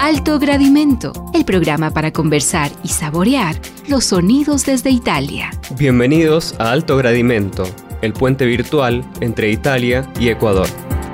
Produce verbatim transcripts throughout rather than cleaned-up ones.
Alto Gradimento, el programa para conversar y saborear los sonidos desde Italia. Bienvenidos a Alto Gradimento, el puente virtual entre Italia y Ecuador.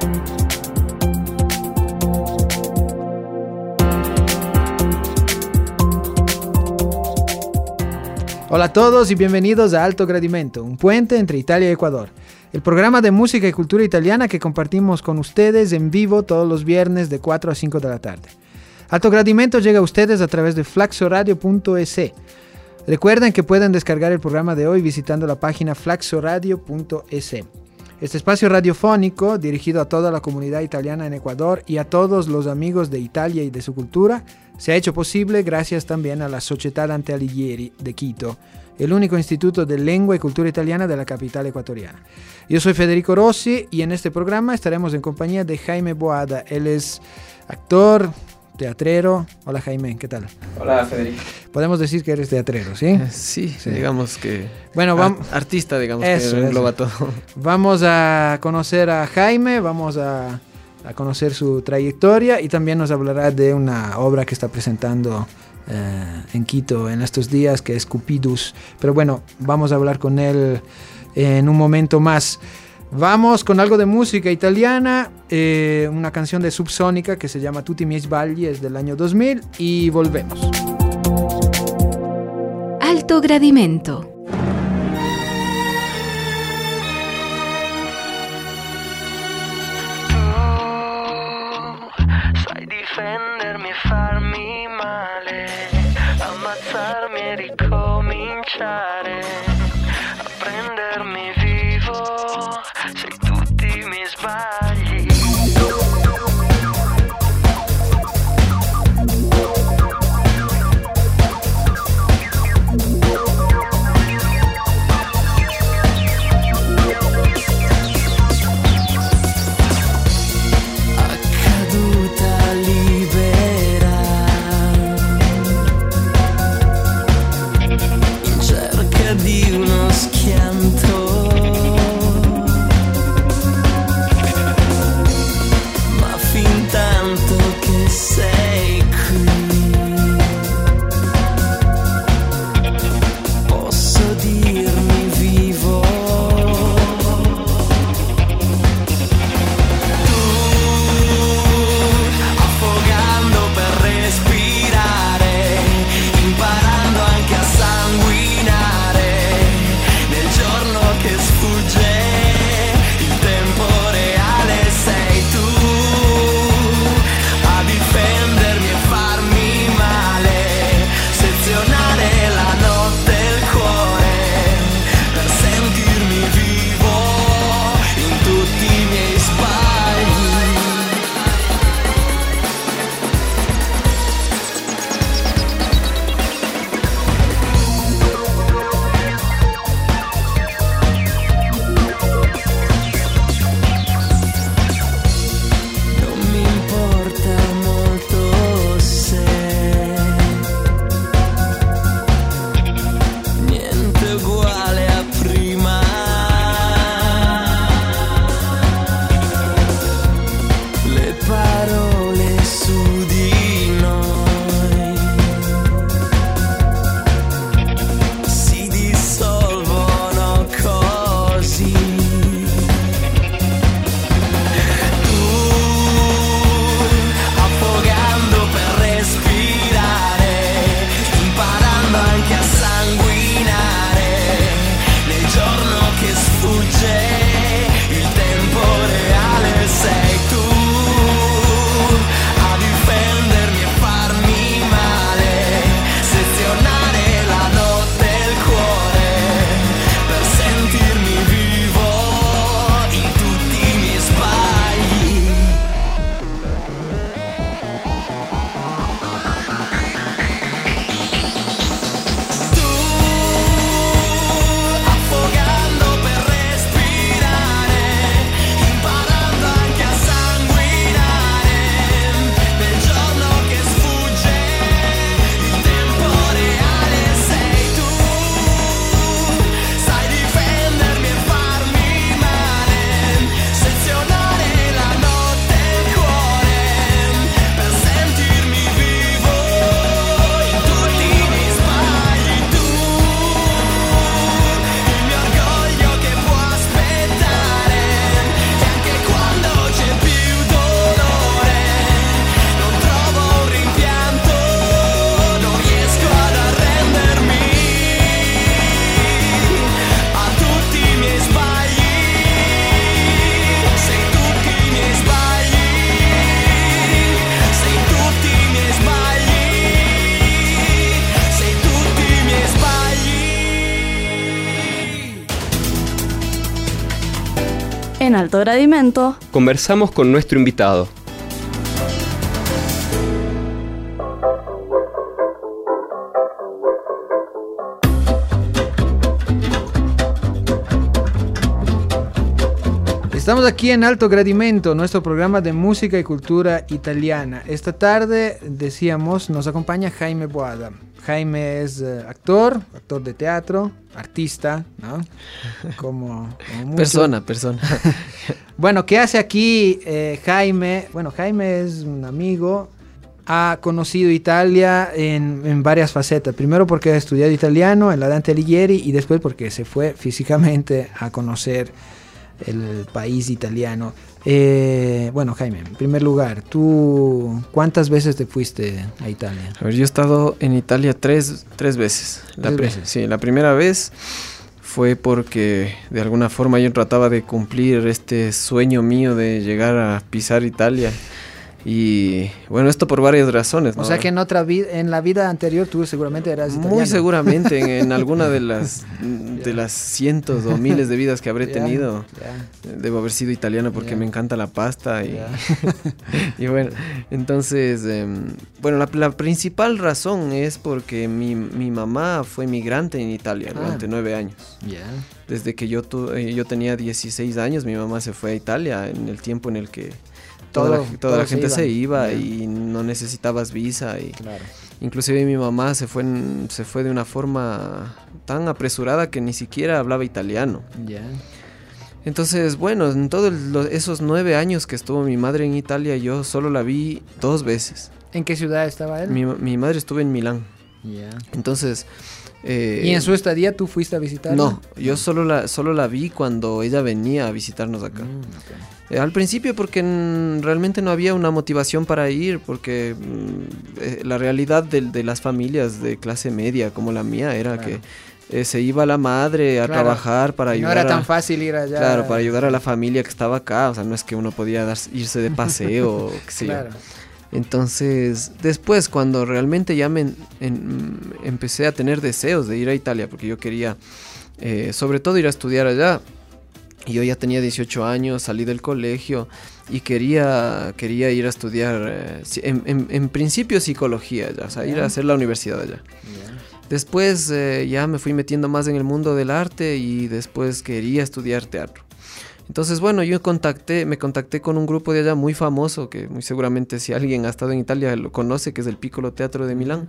Hola a todos y bienvenidos a Alto Gradimento, un puente entre Italia y Ecuador. El programa de música y cultura italiana que compartimos con ustedes en vivo todos los viernes de cuatro a cinco de la tarde. Alto Gradimento llega a ustedes a través de flaxoradio punto es. Recuerden que pueden descargar el programa de hoy visitando la página flaxoradio punto es. Este espacio radiofónico, dirigido a toda la comunidad italiana en Ecuador y a todos los amigos de Italia y de su cultura, se ha hecho posible gracias también a la Società Dante Alighieri de Quito, el único instituto de lengua y cultura italiana de la capital ecuatoriana. Yo soy Federico Rossi y en este programa estaremos en compañía de Jaime Boada. Él es actor, teatrero. Hola Jaime, ¿qué tal? Hola Federico. Podemos decir que eres teatrero, ¿sí? Eh, sí, sí, digamos que... Bueno, vamos... Art- artista, digamos, eso, que engloba eso. todo. Vamos a conocer a Jaime, vamos a, a conocer su trayectoria y también nos hablará de una obra que está presentando eh, en Quito en estos días, que es Cupidus. Pero bueno, vamos a hablar con él en un momento más. Vamos con algo de música italiana, eh, una canción de Subsonica que se llama Tutti i miei sbagli, es del año dos mil, y volvemos. Alto Gradimento. Sai difendermi e farmi male, ammazzarmi e ricominciare, a prendermi vivo, sei tutti i miei sbagli. Di uno schianto En Alto Gradimento conversamos con nuestro invitado. Estamos aquí en Alto Gradimento, nuestro programa de música y cultura italiana. Esta tarde, decíamos, nos acompaña Jaime Boada. Jaime es uh, actor, actor de teatro, artista, ¿no? Como, como mucho. Persona, persona. Bueno, ¿qué hace aquí eh, Jaime? Bueno, Jaime es un amigo, ha conocido Italia en, en varias facetas. Primero porque ha estudiado italiano en la Dante Alighieri y después porque se fue físicamente a conocer el país italiano. Eh, bueno, Jaime, en primer lugar, ¿tú cuántas veces te fuiste a Italia? A ver, yo he estado en Italia tres, tres veces. La ¿Tres pri- veces? Sí, la primera vez fue porque de alguna forma yo trataba de cumplir este sueño mío de llegar a pisar Italia. Y bueno, esto por varias razones, ¿no? O sea que en otra vida, en la vida anterior tú seguramente eras italiano. Muy seguramente en, en alguna de las de las cientos o miles de vidas que habré Ya, tenido ya. debo haber sido italiano porque Ya. me encanta la pasta y, Ya. y bueno, entonces eh, bueno, la, la principal razón es porque mi, mi mamá fue migrante en Italia durante Ah. nueve años. Ya. Desde que yo, tu, eh, yo tenía dieciséis años, mi mamá se fue a Italia en el tiempo en el que toda, Todo- la, toda la todos se gente se iban. iba Ya. y no necesitabas visa y Claro. inclusive mi mamá se fue en- se fue de una forma tan apresurada que ni siquiera hablaba italiano. Ya. Entonces, bueno, en todos esos nueve años que estuvo mi madre en Italia, yo solo la vi dos veces. ¿En qué ciudad estaba él? Mi, mi madre estuvo en Milán. Ya. Entonces... eh, ¿Y en su estadía tú fuiste a visitarla? No, yo solo la, solo la vi cuando ella venía a visitarnos acá. Mm, ok. Eh, al principio porque mm, realmente no había una motivación para ir, porque mm, eh, la realidad de, de las familias de clase media como la mía era Claro. que eh, se iba la madre a Claro. trabajar para No ayudar era tan a, fácil ir allá. claro, para ayudar a la familia que estaba acá, o sea, no es que uno podía dar- irse de paseo o qué sé yo. Claro. Entonces, después cuando realmente ya me en- en- empecé a tener deseos de ir a Italia, porque yo quería eh, sobre todo ir a estudiar allá, y yo ya tenía dieciocho años, salí del colegio y quería, quería ir a estudiar, eh, si- en, en- en principio psicología, ya, o sea, ir Ya. a hacer la universidad allá. Después eh, ya me fui metiendo más en el mundo del arte y después quería estudiar teatro. Entonces, bueno, yo contacté, me contacté con un grupo de allá muy famoso, que muy seguramente si alguien ha estado en Italia lo conoce, que es el Piccolo Teatro de Milán.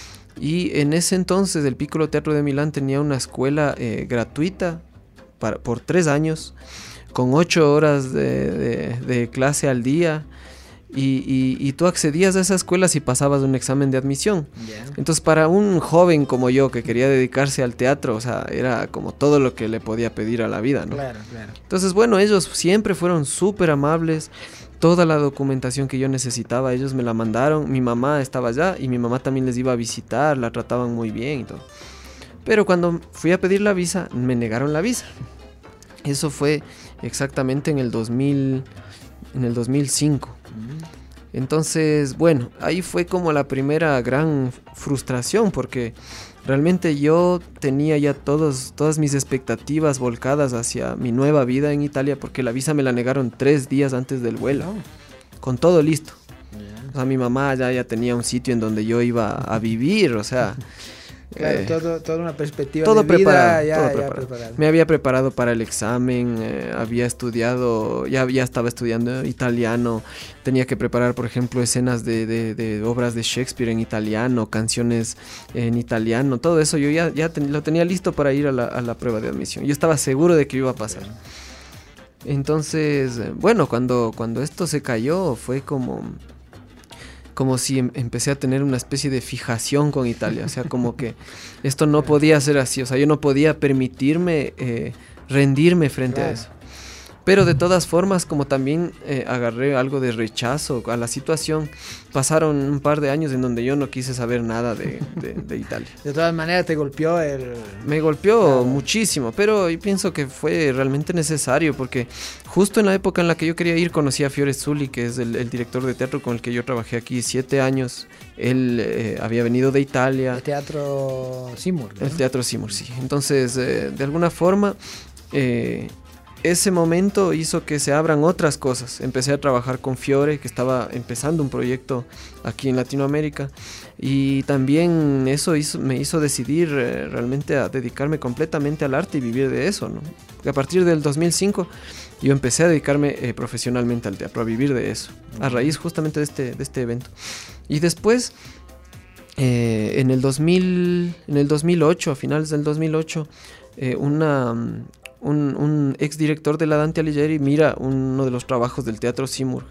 Y en ese entonces el Piccolo Teatro de Milán tenía una escuela eh, gratuita para, por tres años, con ocho horas de, de- de clase al día. Y, y- y tú accedías a esa escuela si pasabas un examen de admisión. Ya. Entonces, para un joven como yo que quería dedicarse al teatro, o sea, era como todo lo que le podía pedir a la vida, ¿no? Claro, claro. Entonces, bueno, ellos siempre fueron súper amables. Toda la documentación que yo necesitaba, ellos me la mandaron. Mi mamá estaba allá y mi mamá también les iba a visitar, la trataban muy bien y todo. Pero cuando fui a pedir la visa, me negaron la visa. Eso fue exactamente en el dos mil, en el dos mil cinco. Entonces, bueno, ahí fue como la primera gran frustración, porque realmente yo tenía ya todos, todas mis expectativas volcadas hacia mi nueva vida en Italia, porque la visa me la negaron tres días antes del vuelo, con todo listo. O sea, mi mamá ya, ya tenía un sitio en donde yo iba a vivir, o sea... Claro, eh, todo, toda una perspectiva todo de vida preparado, ya, todo ya preparado. preparado. Me había preparado para el examen, eh, había estudiado, ya, ya estaba estudiando italiano, tenía que preparar, por ejemplo, escenas de, de- de obras de Shakespeare en italiano, canciones en italiano, todo eso yo ya, ya ten- lo tenía listo para ir a la, a la prueba de admisión. Yo estaba seguro de que iba a pasar. Entonces, eh, bueno, cuando, cuando esto se cayó fue como... como si em- empecé a tener una especie de fijación con Italia, o sea, como que esto no podía ser así, o sea, yo no podía permitirme eh, rendirme frente Claro. a eso. Pero de todas formas, como también eh, agarré algo de rechazo a la situación, pasaron un par de años en donde yo no quise saber nada de, de- de Italia. De todas maneras te golpeó el... Me golpeó Claro. muchísimo, pero yo pienso que fue realmente necesario porque justo en la época en la que yo quería ir conocí a Fiore Zulli, que es el, el director de teatro con el que yo trabajé aquí siete años. Él eh, había venido de Italia, el teatro Seymour, ¿no? el teatro Seymour, sí. Entonces, eh, de alguna forma, eh, ese momento hizo que se abran otras cosas. Empecé a trabajar con Fiore, que estaba empezando un proyecto aquí en Latinoamérica, y también eso hizo, me hizo decidir eh, realmente a dedicarme completamente al arte y vivir de eso, ¿no? A partir del dos mil cinco yo empecé a dedicarme eh, profesionalmente al teatro, a vivir de eso, a raíz justamente de este, de este evento. Y después, eh, en, el dos mil, en el dos mil ocho, a finales del dos mil ocho, eh, una... Un, un ex director de la Dante Alighieri mira uno de los trabajos del Teatro Simurg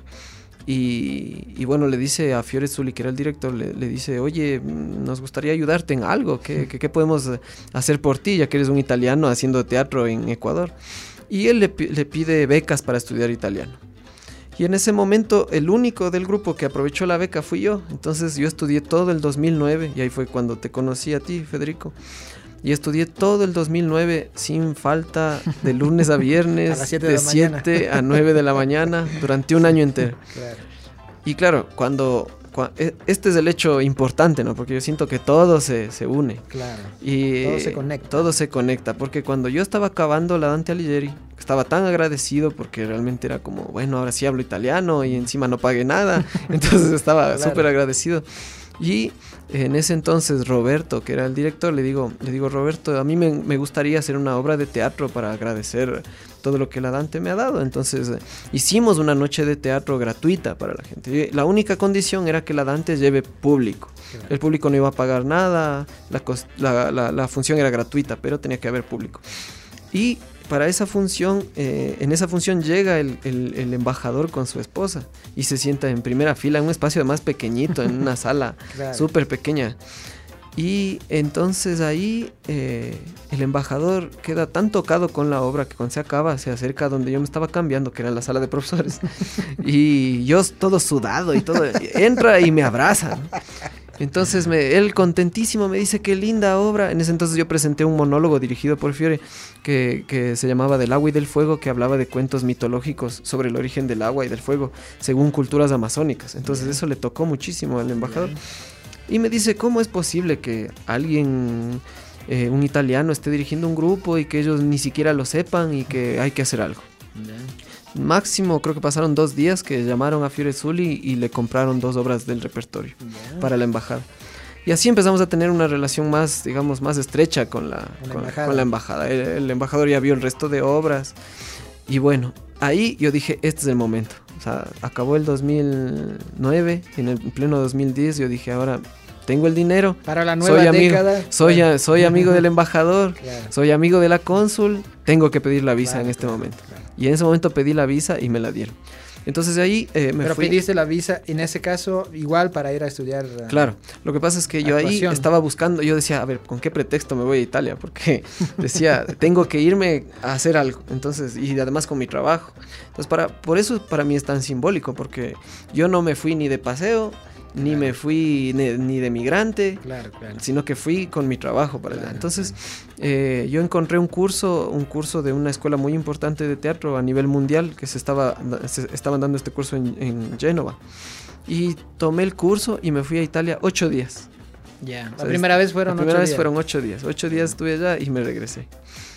y, y bueno, le dice a Fiore Zulli, que era el director, le, le dice, oye, nos gustaría ayudarte en algo, ¿qué, qué, qué podemos hacer por ti, ya que eres un italiano haciendo teatro en Ecuador? Y él le, le pide becas para estudiar italiano. Y en ese momento el único del grupo que aprovechó la beca fui yo. Entonces yo estudié todo el dos mil nueve y ahí fue cuando te conocí a ti, Federico. Y estudié todo el dos mil nueve sin falta, de lunes a viernes, a las siete de, de siete a nueve de la mañana, durante un año entero. Claro. Y claro, cuando, cuando... Este es el hecho importante, ¿no? Porque yo siento que todo se, se une. Claro. Y todo se conecta. Todo se conecta, porque cuando yo estaba acabando la Dante Alighieri, estaba tan agradecido porque realmente era como, bueno, ahora sí hablo italiano y encima no pagué nada. Entonces estaba súper claro. agradecido. Y en ese entonces Roberto, que era el director, le digo, le digo Roberto, a mí me, me gustaría hacer una obra de teatro para agradecer todo lo que la Dante me ha dado. Entonces eh, hicimos una noche de teatro gratuita para la gente. La única condición era que la Dante lleve público. Claro. El público no iba a pagar nada, la, la, la, la función era gratuita, pero tenía que haber público. Y para esa función, eh, en esa función llega el, el, el embajador con su esposa y se sienta en primera fila, en un espacio más pequeñito, en una sala claro. súper pequeña. Y entonces ahí eh, el embajador queda tan tocado con la obra que cuando se acaba se acerca a donde yo me estaba cambiando, que era la sala de profesores. Y yo todo sudado y todo, entra y me abraza, ¿no? Entonces me, él contentísimo me dice, qué linda obra. En ese entonces yo presenté un monólogo dirigido por Fiore que, que se llamaba Del agua y del fuego, que hablaba de cuentos mitológicos sobre el origen del agua y del fuego según culturas amazónicas. Entonces eso le tocó muchísimo al embajador. Y me dice, ¿cómo es posible que alguien, eh, un italiano, esté dirigiendo un grupo y que ellos ni siquiera lo sepan y que hay que hacer algo? Máximo, creo que pasaron dos días que llamaron a Fiore Zulli y le compraron dos obras del repertorio yeah. para la embajada. Y así empezamos a tener una relación más, digamos, más estrecha con la, con, embajada. Con la embajada. El, el embajador ya vio el resto de obras. Y bueno, ahí yo dije, este es el momento. O sea, acabó el dos mil nueve, en el en pleno dos mil diez yo dije, ahora tengo el dinero. Para la nueva soy amigo, década. Soy, a, soy amigo del embajador, claro. soy amigo de la cónsul, tengo que pedir la visa claro, en este claro, momento. Claro. Y en ese momento pedí la visa y me la dieron. Entonces de ahí eh, me Pero fui. pediste la visa, en ese caso, igual para ir a estudiar. Uh, claro, lo que pasa es que yo actuación. ahí estaba buscando, yo decía, a ver, ¿con qué pretexto me voy a Italia? Porque decía, tengo que irme a hacer algo. Entonces, y además con mi trabajo. Entonces, para, por eso para mí es tan simbólico, porque yo no me fui ni de paseo, ni claro. me fui ni, ni de migrante, claro, claro. sino que fui con mi trabajo para claro, allá. Entonces, eh, yo encontré un curso, un curso de una escuela muy importante de teatro a nivel mundial, que se estaba, se estaban dando este curso en, en Génova. Y tomé el curso y me fui a Italia ocho días. Ya, yeah. O sea, la primera vez fueron la primera ocho vez días. fueron ocho días. Ocho días estuve allá y me regresé.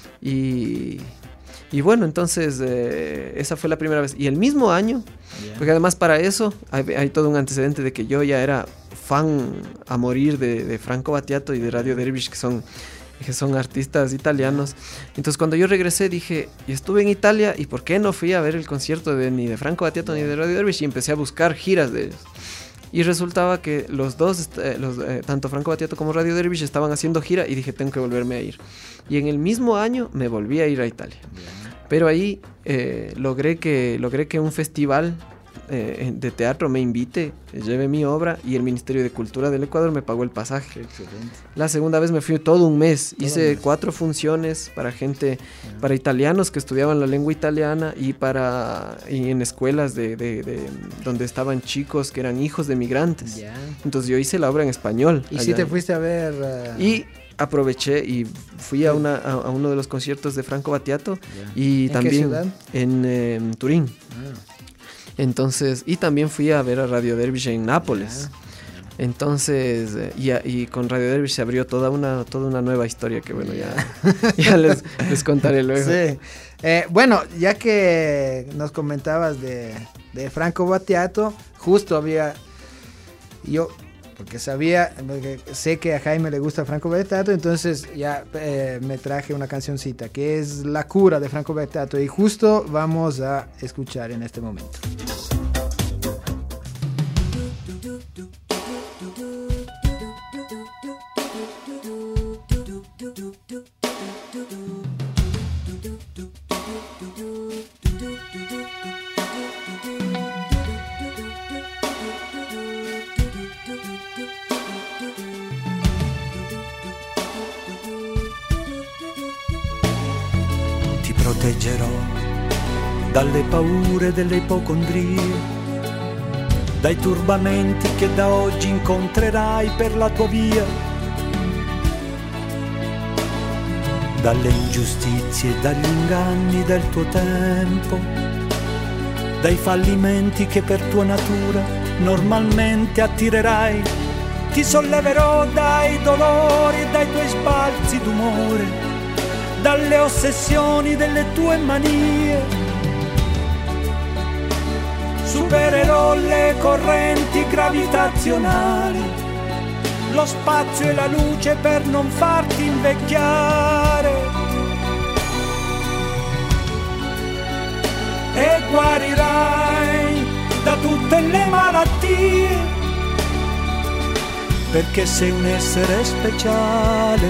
Y... Y bueno, entonces eh, esa fue la primera vez. Y el mismo año, yeah. porque además para eso hay, hay todo un antecedente de que yo ya era fan a morir de, de Franco Battiato y de Radio Dervish, que son, que son artistas italianos. Entonces cuando yo regresé dije, y estuve en Italia, ¿y por qué no fui a ver el concierto de, ni de Franco Battiato yeah. ni de Radio Dervish? Y empecé a buscar giras de ellos. Y resultaba que los dos, eh, los, eh, tanto Franco Battiato como Radio Dervish estaban haciendo gira y dije, tengo que volverme a ir. Y en el mismo año me volví a ir a Italia. Pero ahí eh, logré, que, logré que un festival eh, de teatro me invite, lleve mi obra y el Ministerio de Cultura del Ecuador me pagó el pasaje. Excelente. La segunda vez me fui todo un mes. Todo Hice un mes. cuatro funciones para gente, yeah. para italianos que estudiaban la lengua italiana y, para, y en escuelas de, de, de, donde estaban chicos que eran hijos de migrantes. Yeah. Entonces yo hice la obra en español. ¿Y allá. si te fuiste a ver? Uh... Y aproveché y fui a, una, a, a uno de los conciertos de Franco Battiato yeah. y ¿En también qué ciudad? en eh, Turín. Ah. Entonces, y también fui a ver a Radio Dervish en Nápoles. Yeah. Entonces, eh, y, y con Radio Dervish se abrió toda una, toda una nueva historia que, bueno, ya, ya les, les contaré luego. Sí. Eh, bueno, ya que nos comentabas de, de Franco Battiato, justo había, yo, porque sabía, porque sé que a Jaime le gusta Franco Battiato, entonces ya eh, me traje una cancioncita que es La Cura de Franco Battiato y justo vamos a escuchar en este momento. Ti proteggerò dalle paure delle ipocondrie, dai turbamenti che da oggi incontrerai per la tua via, dalle ingiustizie e dagli inganni del tuo tempo, dai fallimenti che per tua natura normalmente attirerai. Ti solleverò dai dolori e dai tuoi sbalzi d'umore, dalle ossessioni delle tue manie. Supererò le correnti gravitazionali, lo spazio e la luce per non farti invecchiare. E guarirai da tutte le malattie, perché sei un essere speciale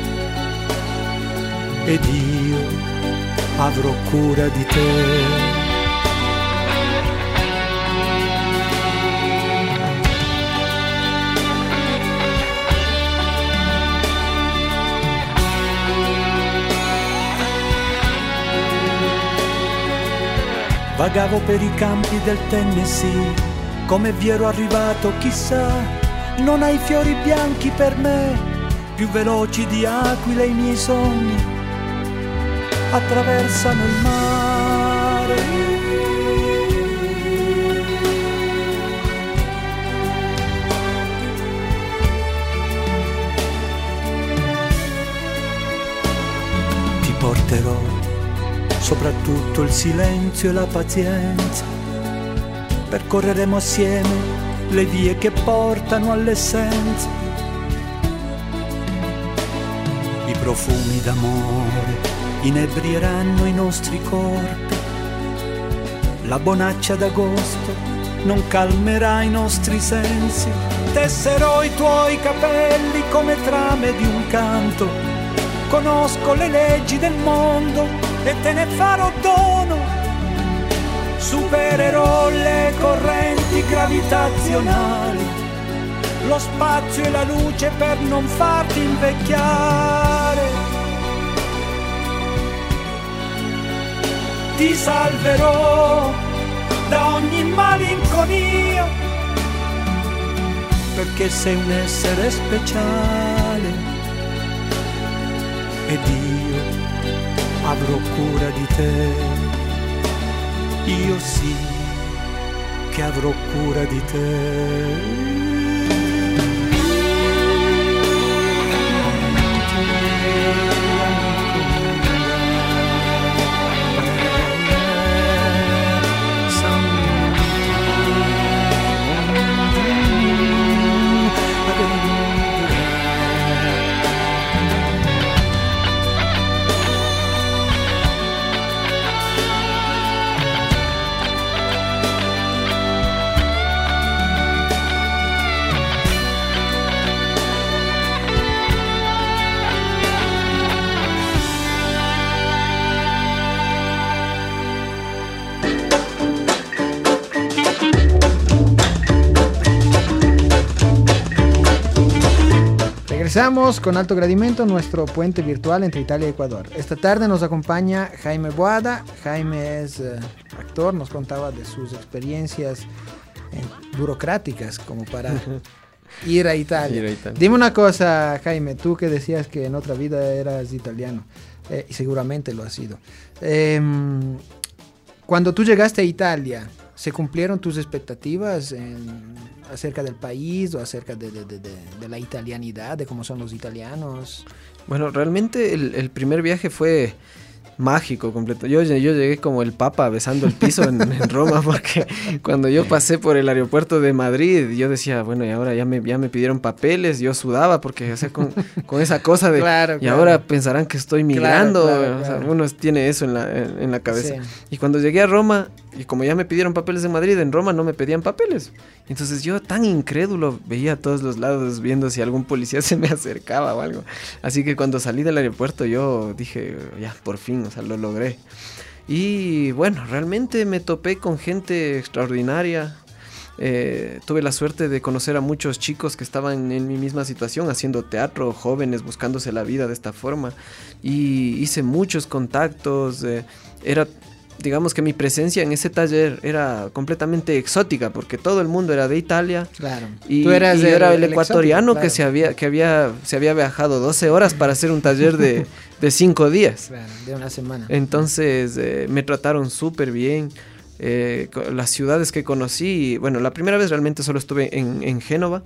ed io avrò cura di te. Vagavo per i campi del Tennessee, come vi ero arrivato chissà, non hai fiori bianchi per me, più veloci di aquile i miei sogni, attraversano il mare. Ti porterò soprattutto il silenzio e la pazienza, percorreremo assieme le vie che portano all'essenza. I profumi d'amore inebrieranno i nostri corpi, la bonaccia d'agosto non calmerà i nostri sensi. Tesserò i tuoi capelli come trame di un canto, conosco le leggi del mondo e te ne farò dono. Supererò le correnti gravitazionali, lo spazio e la luce per non farti invecchiare. Ti salverò da ogni malinconia, perché sei un essere speciale ed io avrò cura di te. Io sì che avrò cura di te. Regresamos con Alto Gradimento, nuestro puente virtual entre Italia y Ecuador. Esta tarde nos acompaña Jaime Boada. Jaime es eh, actor, nos contaba de sus experiencias eh, burocráticas como para ir a Italia. Ir a Italia. Dime una cosa, Jaime, tú que decías que en otra vida eras italiano, eh, y seguramente lo has sido. Eh, cuando tú llegaste a Italia, ¿Se cumplieron tus expectativas en, acerca del país o acerca de, de, de, de, de la italianidad, de cómo son los italianos? Bueno, realmente el, el primer viaje fue mágico completo. Yo, yo llegué como el Papa besando el piso en, en Roma, porque cuando yo pasé por el aeropuerto de Madrid, yo decía, bueno, y ahora ya me, ya me pidieron papeles, yo sudaba porque, o sea, con, con esa cosa de, claro, y claro. ahora pensarán que estoy migrando, claro, claro, o sea, claro. uno tiene eso en la, en, en la cabeza. Sí. Y cuando llegué a Roma, y como ya me pidieron papeles en Madrid, en Roma no me pedían papeles. Entonces yo, tan incrédulo, veía a todos los lados viendo si algún policía se me acercaba o algo. Así que cuando salí del aeropuerto yo dije, ya, por fin, o sea, lo logré. Y bueno, realmente me topé con gente extraordinaria. Eh, tuve la suerte de conocer a muchos chicos que estaban en mi misma situación, haciendo teatro, jóvenes, buscándose la vida de esta forma. Y hice muchos contactos. Eh, era... Digamos que mi presencia en ese taller era completamente exótica, porque todo el mundo era de Italia. Claro. Y, Tú eras y yo el, era el, el ecuatoriano exótico, claro. que, se había, que había, se había viajado doce horas para hacer un taller de, de cinco días. Claro, de una semana. Entonces eh, me trataron súper bien. Eh, las ciudades que conocí, bueno, la primera vez realmente solo estuve en, en Génova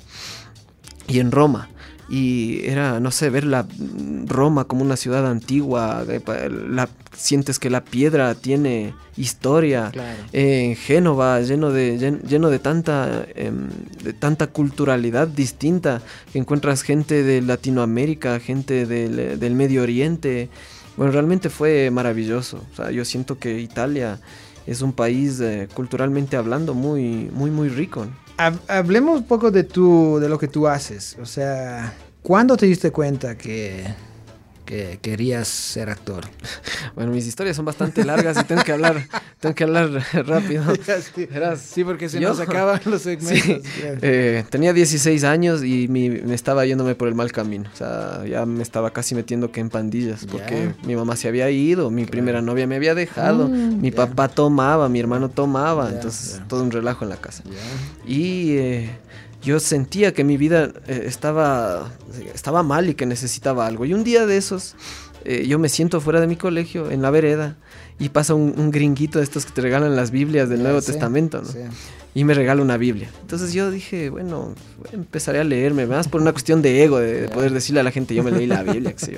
y en Roma. Y era, no sé, ver la Roma como una ciudad antigua, la, sientes que la piedra tiene historia. Claro. Eh, en Génova, lleno de, lleno, lleno de tanta, eh, de tanta culturalidad distinta, que encuentras gente de Latinoamérica, gente del, del Medio Oriente. Bueno, realmente fue maravilloso. O sea, yo siento que Italia es un país eh, culturalmente hablando muy, muy, muy rico. Hablemos un poco de, tu, de lo que tú haces. O sea, ¿cuándo te diste cuenta que, que querías ser actor? Bueno, mis historias son bastante largas y tengo que hablar, tengo que hablar rápido. Sí, Verás, sí, porque se yo- nos acaban los segmentos. Sí, eh, tenía dieciséis años y mi, me estaba yéndome por el mal camino. O sea, ya me estaba casi metiendo que en pandillas, porque Ya. mi mamá se había ido, mi primera novia me había dejado, Mm, mi ya. papá tomaba, mi hermano tomaba, Ya, entonces ya. todo un relajo en la casa. Ya. Y eh, yo sentía que mi vida eh, estaba, estaba mal y que necesitaba algo. Y un día de esos, eh, yo me siento fuera de mi colegio, en la vereda, y pasa un, un gringuito de estos que te regalan las Biblias del Ya, Nuevo sí, Testamento, ¿no? sí. Y me regala una Biblia. Entonces yo dije, bueno, empezaré a leerme, más por una cuestión de ego, de, de poder decirle a la gente, yo me leí la Biblia, qué sé yo.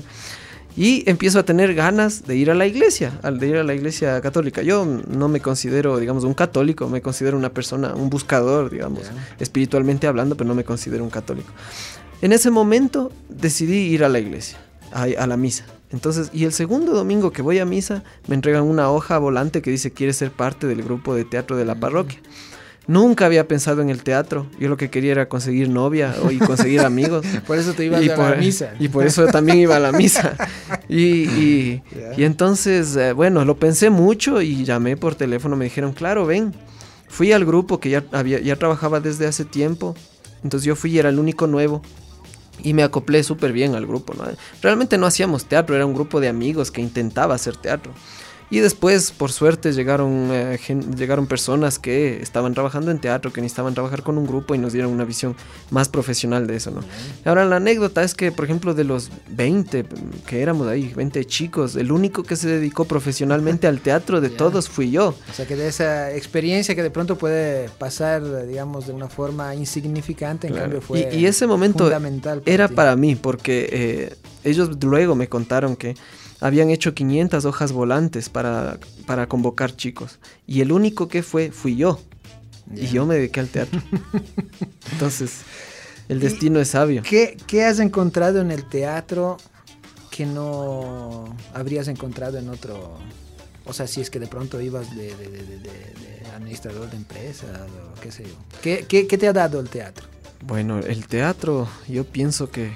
Y empiezo a tener ganas de ir a la iglesia, al de ir a la iglesia católica. Yo no me considero, digamos, un católico, me considero una persona, un buscador, digamos, Ya. espiritualmente hablando, pero no me considero un católico. En ese momento decidí ir a la iglesia, a, a la misa. Entonces, y el segundo domingo que voy a misa, me entregan una hoja volante que dice, ¿quieres ser parte del grupo de teatro de la parroquia? Nunca había pensado en el teatro. Yo lo que quería era conseguir novia o- y conseguir amigos. Por eso te ibas y a por, la misa. Y por eso también iba a la misa. Y, y, Ya. y entonces, eh, bueno, lo pensé mucho y llamé por teléfono. Me dijeron, claro, ven. Fui al grupo que ya, había, ya trabajaba desde hace tiempo. Entonces yo fui y era el único nuevo. Y me acoplé súper bien al grupo, ¿no? Realmente no hacíamos teatro, era un grupo de amigos que intentaba hacer teatro. Y después, por suerte, llegaron, eh, gen- llegaron personas que estaban trabajando en teatro, que necesitaban trabajar con un grupo y nos dieron una visión más profesional de eso, ¿no? Ahora, la anécdota es que, por ejemplo, de los veinte que éramos ahí, veinte chicos, el único que se dedicó profesionalmente al teatro de Ya. todos fui yo. O sea, que de esa experiencia que de pronto puede pasar, digamos, de una forma insignificante, en Claro. cambio fue y, y ese momento fundamental para era ti. para mí, porque eh, ellos luego me contaron que habían hecho quinientas hojas volantes para, para convocar chicos. Y el único que fue, fui yo. Ya. Y yo me dediqué al teatro. Entonces, el Y- destino es sabio. ¿Qué, ¿Qué has encontrado en el teatro que no habrías encontrado en otro? O sea, si es que de pronto ibas de, de- de- de- de administrador de empresas o qué sé yo. ¿Qué, qué, qué te ha dado el teatro? Bueno, el teatro, yo pienso que...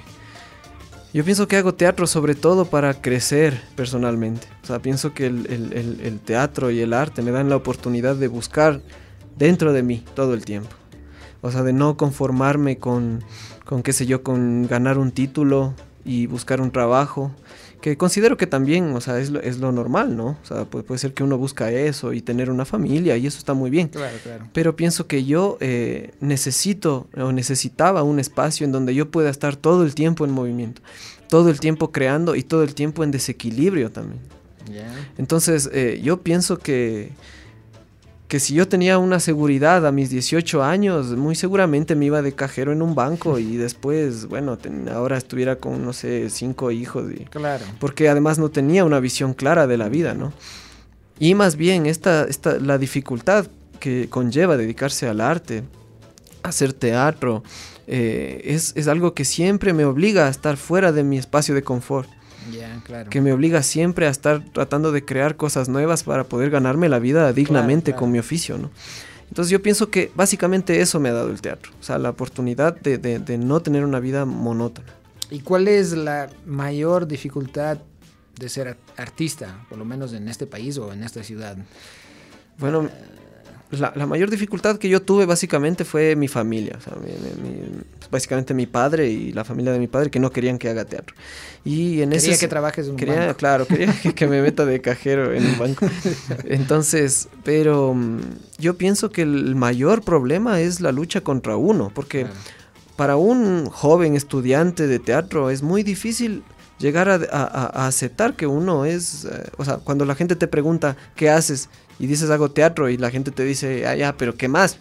Yo pienso que hago teatro sobre todo para crecer personalmente. O sea, pienso que el, el- el- el teatro y el arte me dan la oportunidad de buscar dentro de mí todo el tiempo. O sea, de no conformarme con, con qué sé yo, con ganar un título y buscar un trabajo. Que considero que también, o sea, es lo, es lo normal, ¿no? O sea, puede, puede ser que uno busca eso y tener una familia y eso está muy bien. Claro, claro. Pero pienso que yo eh, necesito o necesitaba un espacio en donde yo pueda estar todo el tiempo en movimiento, todo el tiempo creando y todo el tiempo en desequilibrio también. Ya. Entonces eh, yo pienso que que si yo tenía una seguridad a mis dieciocho años, muy seguramente me iba de cajero en un banco y después, bueno, ten, ahora estuviera con, no sé, cinco hijos. Y, claro. Porque además no tenía una visión clara de la vida, ¿no? Y más bien, esta, esta, la dificultad que conlleva dedicarse al arte, hacer teatro, eh, es, es algo que siempre me obliga a estar fuera de mi espacio de confort. Yeah, claro. Que me obliga siempre a estar tratando de crear cosas nuevas para poder ganarme la vida dignamente, claro, claro, con mi oficio, ¿no? Entonces yo pienso que básicamente eso me ha dado el teatro, o sea, la oportunidad de, de, de no tener una vida monótona. ¿Y cuál es la mayor dificultad de ser artista, por lo menos en este país o en esta ciudad? Bueno, uh, la, la mayor dificultad que yo tuve básicamente fue mi familia, o sea, mi, mi, básicamente mi padre y la familia de mi padre, que no querían que haga teatro. Y en quería ese, que trabajes en un quería, banco. Claro, quería que, que me meta de cajero en un banco. Entonces, pero um, yo pienso que el mayor problema es la lucha contra uno, porque claro, para un joven estudiante de teatro es muy difícil llegar a, a, a aceptar que uno es, eh, o sea, cuando la gente te pregunta ¿qué haces? Y dices hago teatro y la gente te dice, ah ya, pero ¿qué más?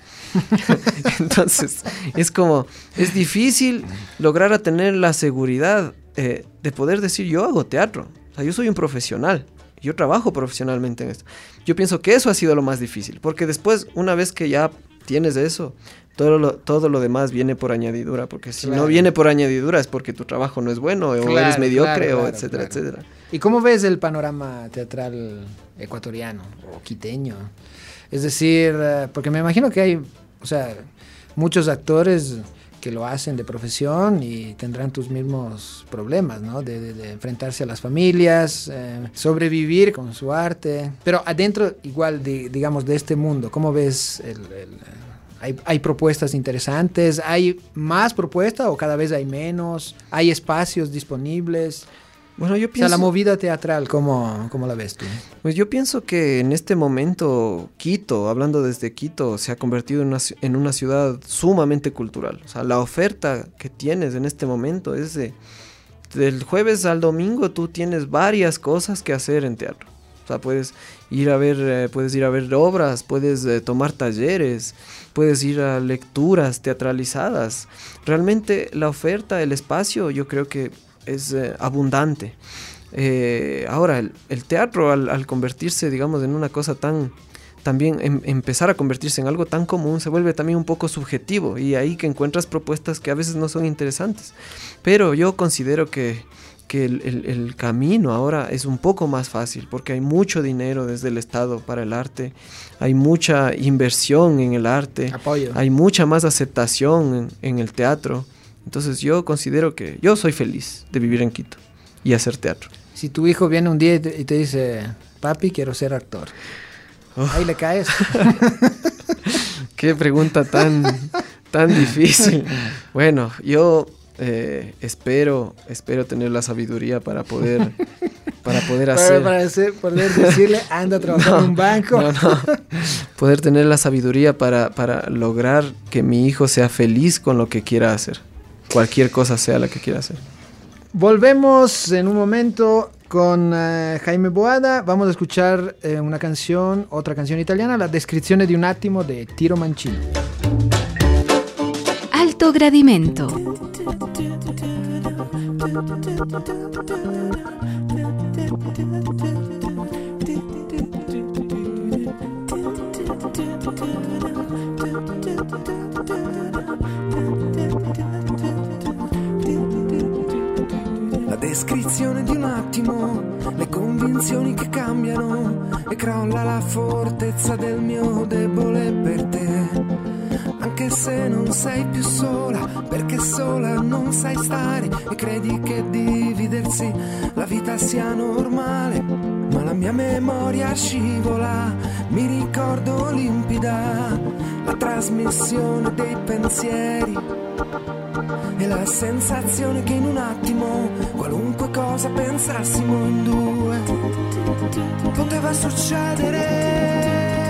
Entonces, es como, es difícil lograr a tener la seguridad eh, de poder decir yo hago teatro. O sea, yo soy un profesional, yo trabajo profesionalmente en esto. Yo pienso que eso ha sido lo más difícil, porque después, una vez que ya tienes eso, todo lo, todo lo demás viene por añadidura, porque si claro, no viene por añadidura es porque tu trabajo no es bueno, o claro, eres mediocre, claro, claro, o etcétera, claro, etcétera. ¿Y cómo ves el panorama teatral ecuatoriano o quiteño? Es decir, porque me imagino que hay, o sea, muchos actores que lo hacen de profesión y tendrán tus mismos problemas, ¿no? De, de, de enfrentarse a las familias, eh, sobrevivir con su arte. Pero adentro, igual, de, digamos, de este mundo, ¿cómo ves el... el Hay, hay propuestas interesantes, hay más propuestas o cada vez hay menos, hay espacios disponibles. Bueno, yo pienso... O sea, la movida teatral, ¿cómo, cómo la ves tú? Pues yo pienso que en este momento Quito, hablando desde Quito, se ha convertido en una, en una ciudad sumamente cultural. O sea, la oferta que tienes en este momento es de... Del jueves al domingo tú tienes varias cosas que hacer en teatro. O sea, puedes ir a ver, eh, puedes ir a ver obras, puedes eh, tomar talleres, puedes ir a lecturas teatralizadas. Realmente la oferta, el espacio, yo creo que es eh, abundante. Eh, ahora, el, el teatro al, al convertirse, digamos, en una cosa tan... También em, empezar a convertirse en algo tan común se vuelve también un poco subjetivo, y ahí que encuentras propuestas que a veces no son interesantes. Pero yo considero que... que el, el, el camino ahora es un poco más fácil, porque hay mucho dinero desde el Estado para el arte, hay mucha inversión en el arte, apoyo, hay mucha más aceptación en, en el teatro. Entonces yo considero que yo soy feliz de vivir en Quito y hacer teatro. Si tu hijo viene un día y te, y te dice, papi, quiero ser actor, oh. ¿ahí le caes? Qué pregunta tan, tan difícil. Bueno, yo... Eh, espero espero tener la sabiduría para poder para poder hacer para, para hacer, poder decirle anda a trabajar no, en un banco, no, no. Poder tener la sabiduría para, para lograr que mi hijo sea feliz con lo que quiera hacer, cualquier cosa sea la que quiera hacer. Volvemos en un momento con uh, Jaime Boada. Vamos a escuchar eh, una canción, otra canción italiana, La descrizione di un attimo de Tiro Mancini. Alto Gradimento. La descrizione di un attimo, le convinzioni che cambiano e crolla la fortezza del mio debole per te. Anche se non sei più sola, perché sola non sai stare e credi che dividersi la vita sia normale. Ma la mia memoria scivola, mi ricordo limpida la trasmissione dei pensieri e la sensazione che in un attimo qualunque cosa pensassimo in due poteva succedere.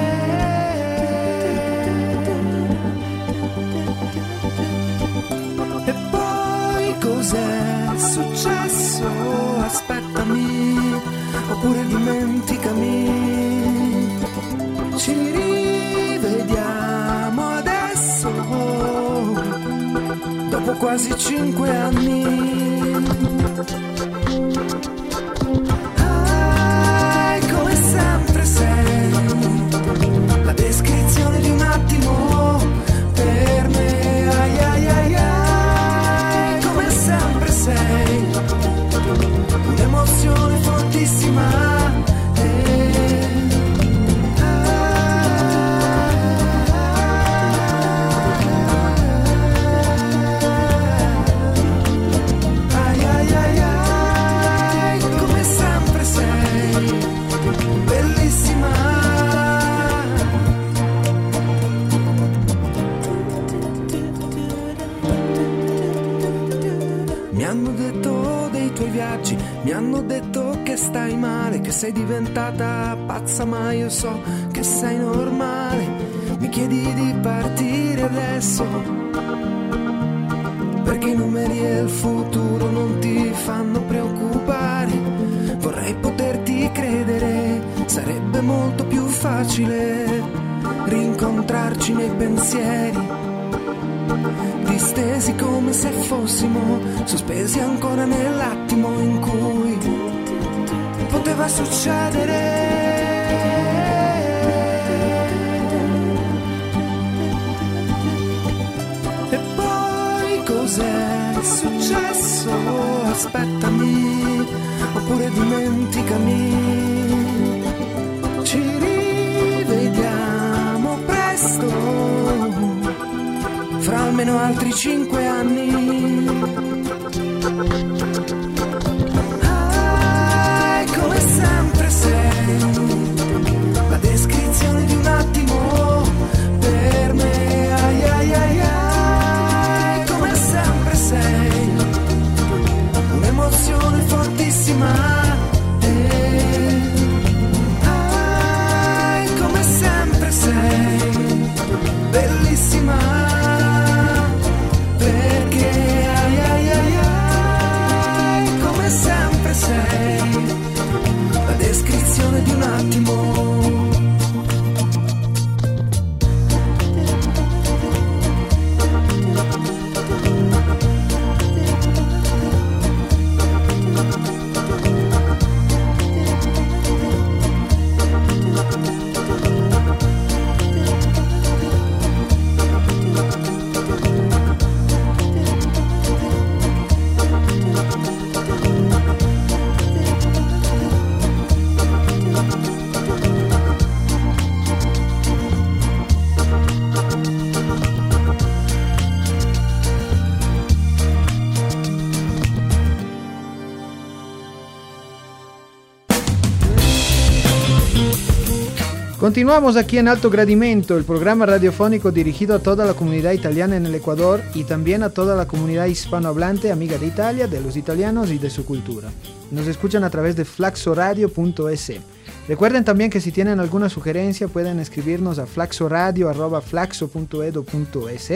E poi cos'è successo? Aspettami, oppure dimenticami. Ci quasi cinque anni. Ah, come sempre sei la descrizione di un attimo per me. Ai ai ai ai, come sempre sei un'emozione fortissima. Mi hanno detto che stai male, che sei diventata pazza, ma io so che sei normale. Mi chiedi di partire adesso, perché i numeri e il futuro non ti fanno preoccupare. Vorrei poterti credere, sarebbe molto più facile rincontrarci nei pensieri, distesi come se fossimo sospesi ancora nell'attimo in cui poteva succedere. E poi cos'è successo? Aspettami, oppure dimenticami. Ci rivediamo presto, fra almeno altri cinque anni. Ah, come sempre sei la descrizione di un attimo per me. Ai ai ai ai, come sempre sei un'emozione fortissima. Ah, come sempre sei bellissima. La descrizione di un attimo. Continuamos aquí en Alto Gradimento, el programa radiofónico dirigido a toda la comunidad italiana en el Ecuador y también a toda la comunidad hispanohablante amiga de Italia, de los italianos y de su cultura. Nos escuchan a través de flaxoradio punto es. Recuerden también que si tienen alguna sugerencia pueden escribirnos a flaxoradio arroba flaxo punto edu punto es.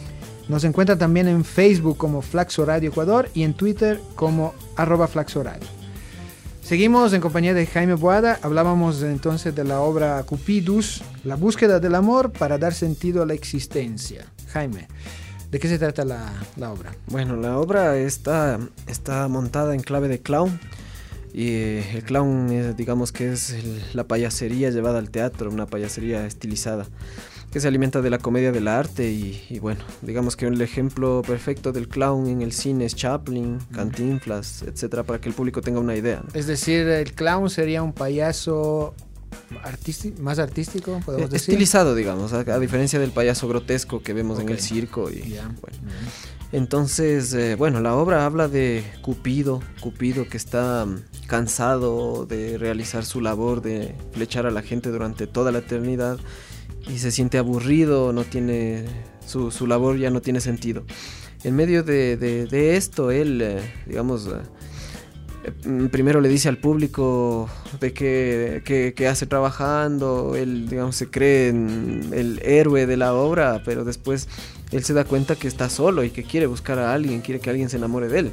Nos encuentran también en Facebook como Flaxo Radio Ecuador y en Twitter como arroba flaxoradio. Seguimos en compañía de Jaime Boada. Hablábamos entonces de la obra Cupidus, la búsqueda del amor para dar sentido a la existencia. Jaime, ¿de qué se trata la, la obra? Bueno, la obra está, está montada en clave de clown. Y el clown, es, digamos que es el, la payasería llevada al teatro, una payasería estilizada, que se alimenta de la comedia del arte y, y bueno, digamos que el ejemplo perfecto del clown en el cine es Chaplin, Cantinflas, etcétera, para que el público tenga una idea, ¿no? Es decir, el clown sería un payaso artístico, más artístico, podemos decir. Estilizado, digamos, a, a diferencia del payaso grotesco que vemos okay. en el circo. Y, yeah. bueno. Mm. Entonces, eh, bueno, la obra habla de Cupido, Cupido que está cansado de realizar su labor de flechar a la gente durante toda la eternidad y se siente aburrido, no tiene su, su labor ya no tiene sentido. En medio de, de, de esto, él, eh, digamos, eh, primero le dice al público de que, que, que hace trabajando, él, digamos, se cree en el héroe de la obra, pero después él se da cuenta que está solo y que quiere buscar a alguien, quiere que alguien se enamore de él.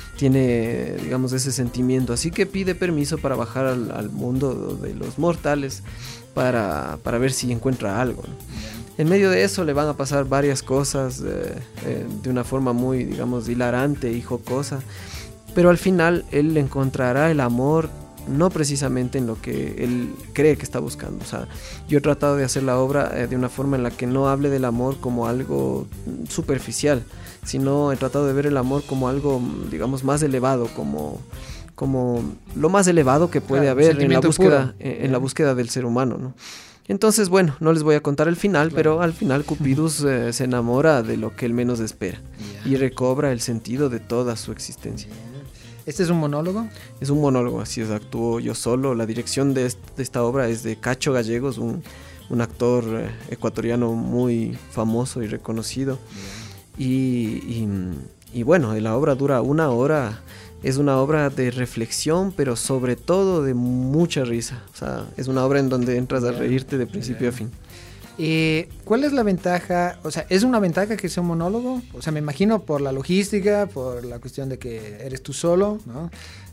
Tiene, digamos, ese sentimiento, así que pide permiso para bajar al, al mundo de los mortales para, para ver si encuentra algo, ¿no? En medio de eso le van a pasar varias cosas eh, eh, de una forma muy, digamos, hilarante y jocosa, pero al final él encontrará el amor no precisamente en lo que él cree que está buscando. O sea, yo he tratado de hacer la obra eh, de una forma en la que no hable del amor como algo superficial, sino he tratado de ver el amor como algo, digamos, más elevado, como, como lo más elevado que puede Claro, haber en la, búsqueda, puro. en, en la búsqueda del ser humano, ¿no? Entonces, bueno, no les voy a contar el final, Claro. pero al final Cupidus eh, se enamora de lo que él menos espera Ya. y recobra el sentido de toda su existencia. ¿Este es un monólogo? Es un monólogo, así es, actúo yo solo. La dirección de, est- de esta obra es de Cacho Gallegos, un, un actor eh, ecuatoriano muy famoso y reconocido. Y, y, y bueno, la obra dura una hora. Es una obra de reflexión, pero sobre todo de mucha risa. O sea, es una obra en donde entras a reírte de principio a fin. Eh, ¿Cuál es la ventaja? O sea, ¿es una ventaja que sea un monólogo? O sea, me imagino por la logística, por la cuestión de que eres tú solo, ¿no?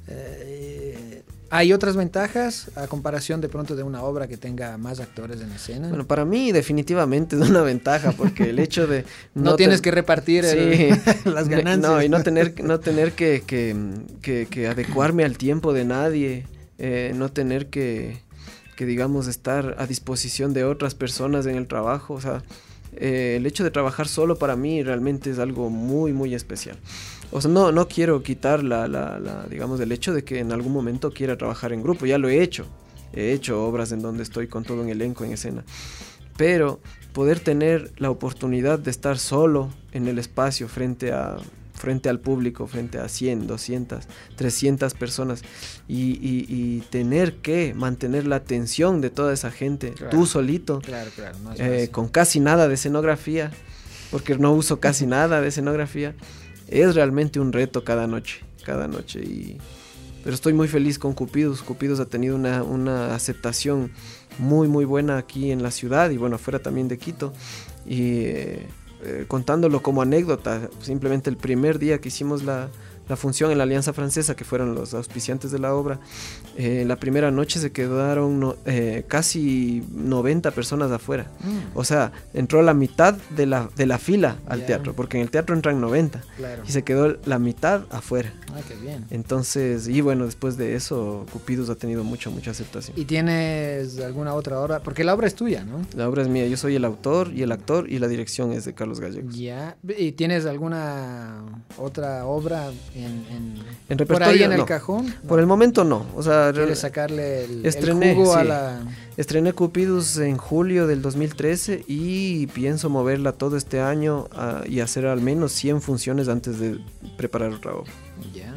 Eh, ¿Hay otras ventajas a comparación de pronto de una obra que tenga más actores en escena? Bueno, para mí definitivamente es una ventaja, porque el hecho de... no, tienes te- que repartir Sí. el- las Ne- ganancias. No, y no tener, no tener que, que, que- que adecuarme al tiempo de nadie, eh, no tener que, que, digamos, estar a disposición de otras personas en el trabajo. O sea, eh, el hecho de trabajar solo para mí realmente es algo muy, muy especial. O sea, no, no quiero quitar la, la, la, digamos, el hecho de que en algún momento quiera trabajar en grupo. Ya lo he hecho. He hecho obras en donde estoy con todo un elenco en escena. Pero poder tener la oportunidad de estar solo en el espacio frente a frente al público, frente a cien, doscientas, trescientas personas y, y, y tener que mantener la atención de toda esa gente, Claro. tú solito, Claro, claro. No es eh, fácil. con casi nada de escenografía, porque no uso casi nada de escenografía, es realmente un reto cada noche, cada noche. Y, pero estoy muy feliz con Cupidus. Cupidus ha tenido una, una aceptación muy muy buena aquí en la ciudad y bueno, afuera también de Quito. Y eh, eh, contándolo como anécdota, simplemente el primer día que hicimos la, la función en la Alianza Francesa, que fueron los auspiciantes de la obra, eh, la primera noche se quedaron no, eh, casi noventa personas afuera. Mm, O sea, entró la mitad de la, de la fila al Ya. teatro, porque en el teatro entran noventa claro. y se quedó la mitad afuera. Ah, qué bien. Entonces, y bueno, después de eso, Cupidus ha tenido mucha, mucha aceptación. ¿Y tienes alguna otra obra? Porque la obra es tuya, ¿no? La obra es mía, yo soy el autor y el actor y la dirección es de Carlos Gallegos. Ya. ¿Y tienes alguna otra obra en, en, En por ahí repertorio, en el no. cajón? Por el momento no, o sea, ¿Quieres sacarle el, el Estrené, jugo a sí. la...? estrené Cupidus en julio del dos mil trece y pienso moverla todo este año ah, y hacer al menos cien funciones antes de preparar otra obra. Ya.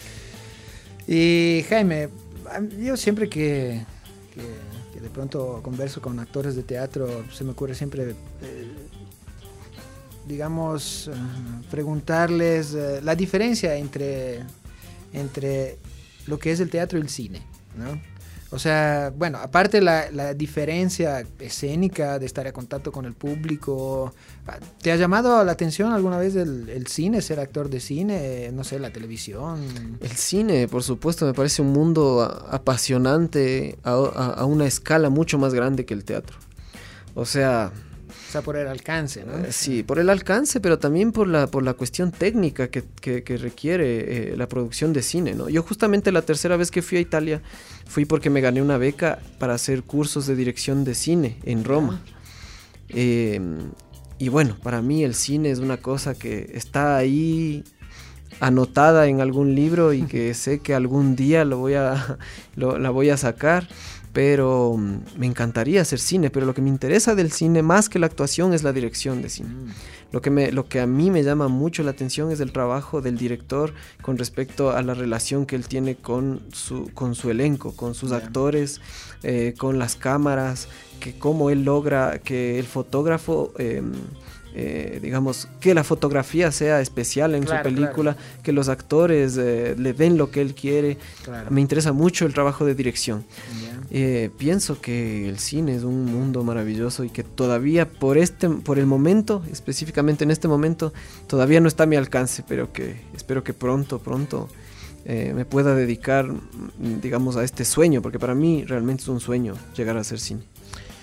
Y Jaime, a mí- yo siempre que, que, que de pronto converso con actores de teatro, se me ocurre siempre, eh, digamos, eh, preguntarles eh, la diferencia entre, entre lo que es el teatro y el cine, ¿no? O sea, bueno, aparte la, la diferencia escénica de estar en contacto con el público, ¿te ha llamado la atención alguna vez el, el cine, ser actor de cine, no sé, la televisión? El cine, por supuesto, me parece un mundo a- apasionante a, a- a una escala mucho más grande que el teatro. O sea, O sea, por el alcance, ¿no? eh, sí, por el alcance, pero también por la, por la cuestión técnica que, que- que requiere eh, la producción de cine, ¿no? Yo justamente la tercera vez que fui a Italia fui porque me gané una beca para hacer cursos de dirección de cine en Roma. Eh, y bueno, para mí el cine es una cosa que está ahí anotada en algún libro y que sé que algún día lo voy a, lo- la voy a sacar, pero mm, me encantaría hacer cine, pero lo que me interesa del cine más que la actuación es la dirección de cine. Mm. Lo que, me, lo que a mí me llama mucho la atención es el trabajo del director con respecto a la relación que él tiene con su, con su elenco, con sus Ya. actores, eh, con las cámaras, que cómo él logra que el fotógrafo, eh, eh, digamos, que la fotografía sea especial en Claro, su película, que los actores eh, le den lo que él quiere. Claro. Me interesa mucho el trabajo de dirección. Ya. Eh, pienso que el cine es un mundo maravilloso y que todavía por este por el momento, específicamente en este momento, todavía no está a mi alcance, pero que espero que pronto, pronto eh, me pueda dedicar, mm, digamos, a este sueño, porque para mí realmente es un sueño llegar a hacer cine.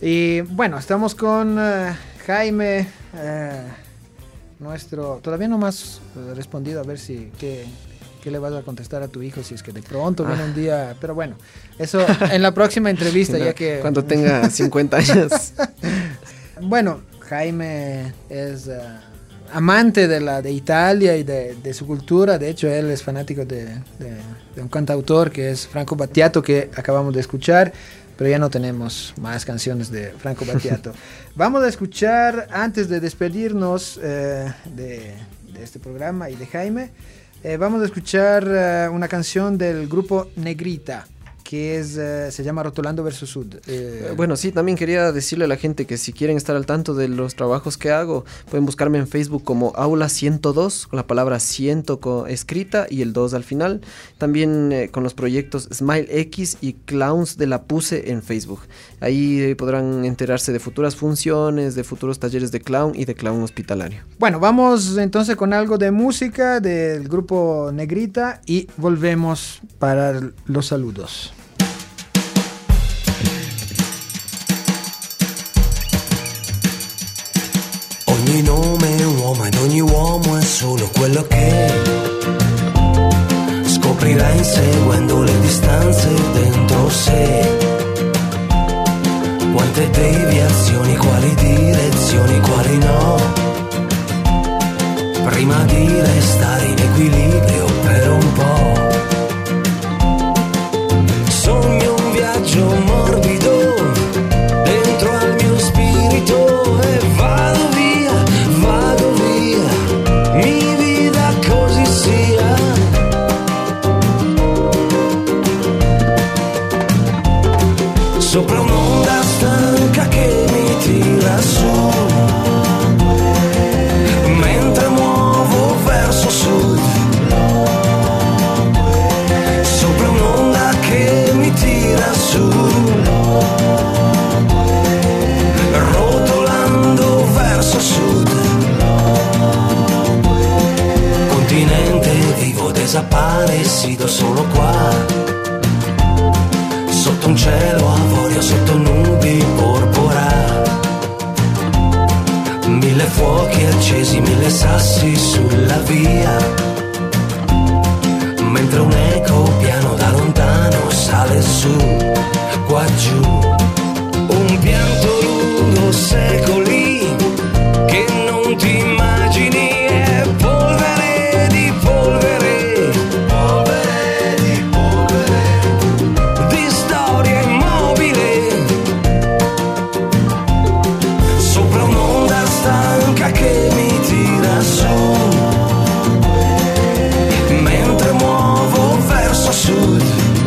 Y bueno, estamos con uh, Jaime, uh, nuestro... Todavía no me has respondido a ver si... qué, qué le vas a contestar a tu hijo si es que de pronto viene ah. un día... Pero bueno, eso en la próxima entrevista, ya que... Cuando tenga cincuenta años. Bueno, Jaime es... Uh, amante de la de Italia y de, de su cultura. De hecho, él es fanático de, de, de un cantautor que es Franco Battiato, que acabamos de escuchar, pero ya no tenemos más canciones de Franco Battiato. Vamos a escuchar, antes de despedirnos eh, de, de este programa y de Jaime, eh, vamos a escuchar eh, una canción del grupo Negrita, que es, uh, se llama Rotolando verso Sud. Eh, bueno, sí, también quería decirle a la gente que si quieren estar al tanto de los trabajos que hago, pueden buscarme en Facebook como Aula ciento dos, con la palabra ciento escrita y el dos al final. También eh, con los proyectos Smile X y Clowns de la Puse en Facebook. Ahí eh, podrán enterarse de futuras funciones, de futuros talleres de clown y de clown hospitalario. Bueno, vamos entonces con algo de música del grupo Negrita y volvemos para los saludos. Ogni nome è un uomo ed ogni uomo è solo quello che scoprirà inseguendo le distanze dentro sé. Quante deviazioni, quali direzioni, quali no. Prima di restare in equilibrio per un po'. Sogno un viaggio morbido dentro al mio spirito e vado via, vado via, mi vida così sia. Sopra un'onda stanca che mi tira su, mentre muovo verso sud. Sopra un'onda che mi tira su, rotolando verso sud. Continente vivo, desaparecido solo qua, sotto un cielo avorio, sotto nubi porpora. Mille fuochi accesi, mille sassi sulla via, mentre un eco piano da lontano sale su, qua giù. Un pianto lungo secoli che non ti immagini, è polvere di polvere, polvere di polvere, di storia immobile. Sopra un'onda stanca che mi tira su, mentre muovo verso sud.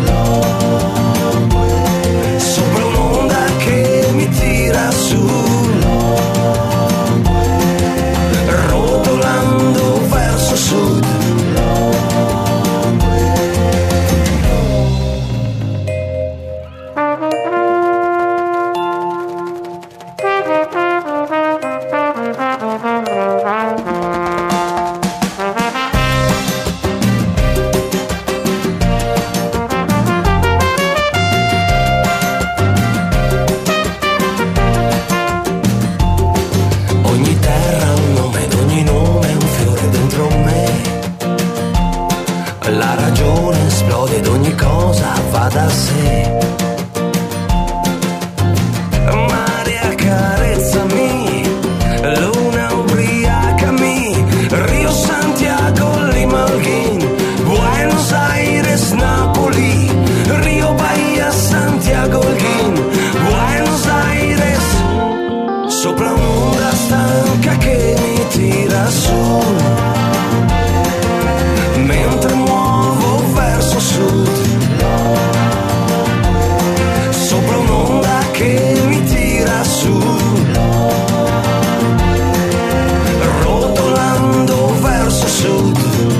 Sopra un'onda che mi tira su, rotolando verso sud. Ogni terra ha un nome ed ogni nome è un fiore dentro me. La ragione esplode ed ogni cosa va da sé. Mare accarezzami, luna ubriacami, Rio Santiago, Lima Holguín, Buenos Aires, Napoli, Rio Bahia, Santiago Holguín, Buenos Aires. Sopra un'onda stanca che mi tira su, mentre muovo verso sud. Sopra un'onda che mi tira su, rotolando verso sud.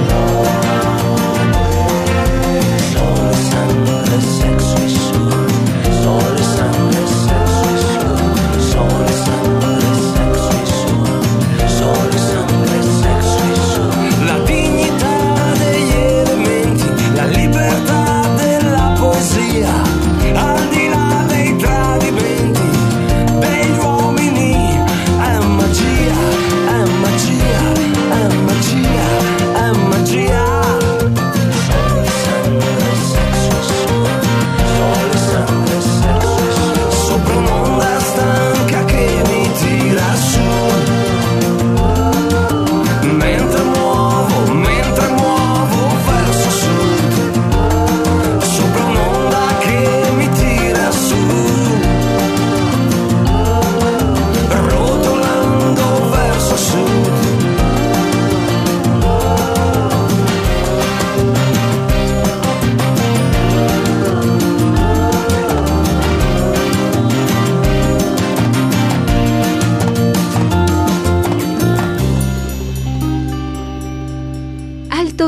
Sole, sangue, sexo e sud. Sole, sangue, sexo e sud. Sole, sangue, sexo e sud. Sole, sangue, sexo e sud. La dignità degli elementi, la libertà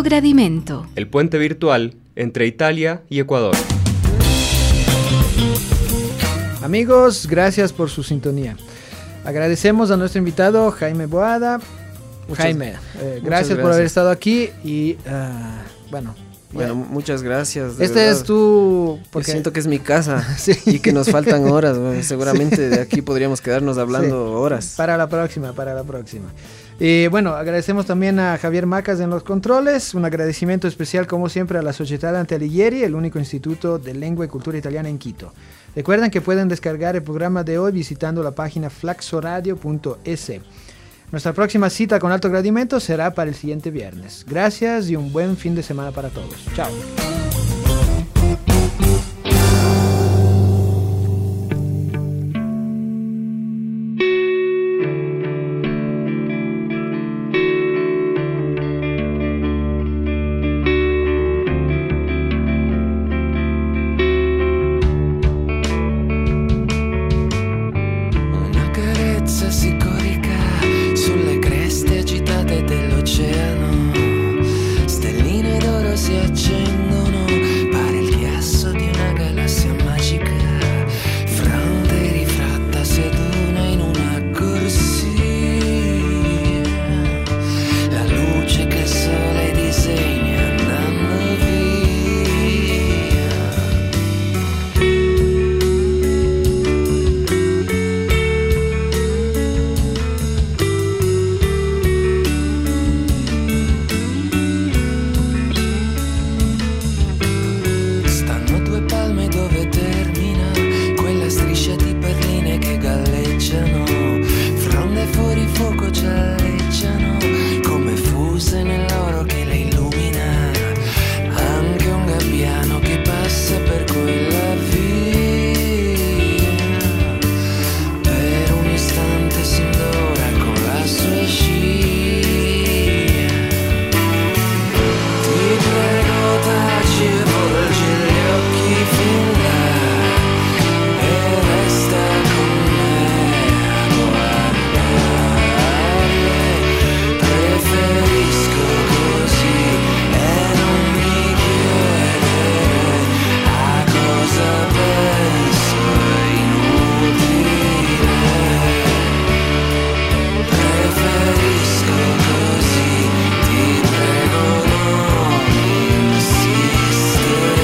Gradimento, el puente virtual entre Italia y Ecuador. Amigos, gracias por su sintonía. Agradecemos a nuestro invitado Jaime Boada. Muchas- Jaime, eh, gracias, gracias. por haber estado aquí y ah, bueno, Bueno, ya. muchas gracias. de este verdad. es tu... Yo Porque siento que es mi casa Sí. y que nos faltan horas. Bueno, seguramente de aquí podríamos quedarnos hablando Sí. horas. Para la próxima, para la próxima. Y bueno, agradecemos también a Javier Macas en los controles. Un agradecimiento especial, como siempre, a la Società Dante Alighieri, el único instituto de lengua y cultura italiana en Quito. Recuerden que pueden descargar el programa de hoy visitando la página flaxoradio punto es. Nuestra próxima cita con Alto Gradimento será para el siguiente viernes. Gracias y un buen fin de semana para todos. Chao. Una carezza si corica sulle creste agitate dell'oceano. Stelline d'oro si accendono, pare il ghiaccio di una galassia magica. Fronte rifratta si aduna in una corsia. La luce che il sole disegna andando via. Stanno due palme dove termina quella striscia di perline che galleggiano. Fronde fuori fuoco gialleggiano come fuse nell'oro che le illumina. Anche un gabbiano che passa per quella via. Per un istante si indora con la sua scia. Ti prego taci e volgi gli occhi fin là e resta con me a guardare. Preferisco così e non mi chiedere a cosa penso, è inutile. Preferisco così, ti prego non insistere.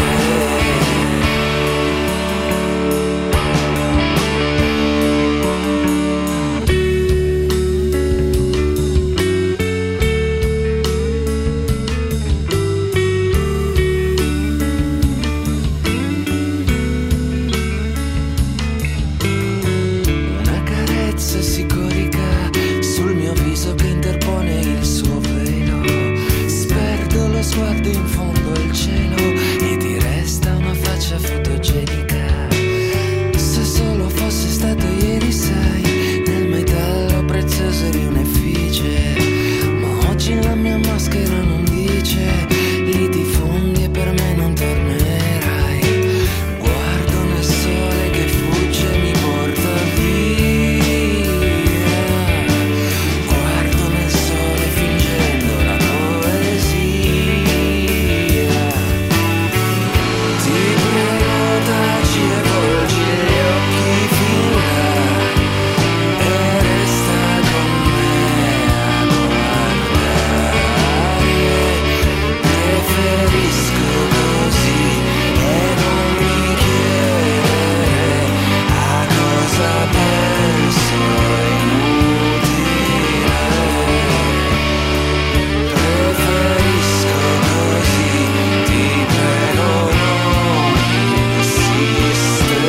Una carezza si corica sul mio viso che interpone il suo velo. Sperdo lo sguardo in fondo al cielo e ti resta una faccia fotogenica. Se solo fosse stato ieri, sai, nel metallo prezioso eri un'effigie. Ma oggi la mia maschera non dice, lì ti fondi e per me non tornerai. Guardo nel sole che fugge e mi porta via. Guardo nel sole fingendo la poesia. Ti prego taci e volgi gli occhi fin là e resta con me a guardare. Preferisco così e non mi chiedere a cosa penso, è inutile. Preferisco così, ti prego non insistere.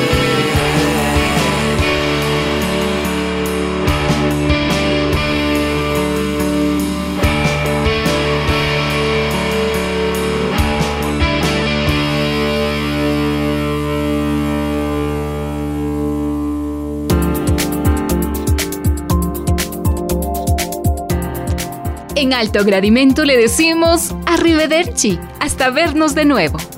En Alto Gradimento le decimos arrivederci, hasta vernos de nuevo.